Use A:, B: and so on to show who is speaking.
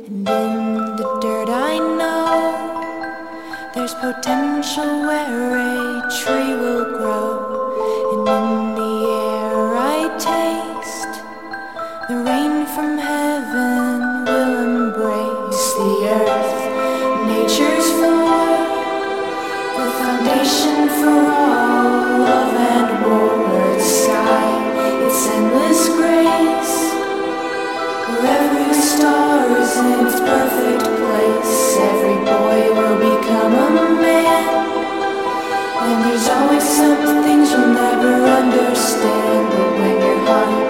A: And in the dirt I know there's potential where a tree will grow. And in the air I taste the rain from heaven will embrace the earth, nature's floor, the foundation for all love and war. The sky, its endless grace, where every star is in its perfect place. Every boy will become a man, and there's always some things you'll never understand. But when your heart